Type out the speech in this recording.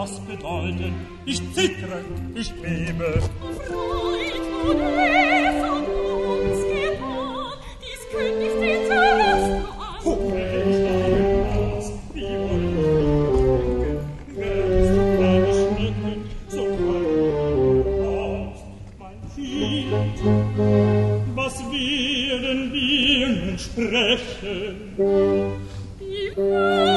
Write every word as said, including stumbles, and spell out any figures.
das bedeuten? Ich zittere, ich bebe. Freud, wurde von uns getan, dies kündigt den Zerlassen an. Okay, ich sage das, wie wollen wir denken? Wärst du mal geschnitten, so kann auf mein Kind. Was werden wir nun sprechen? Die Welt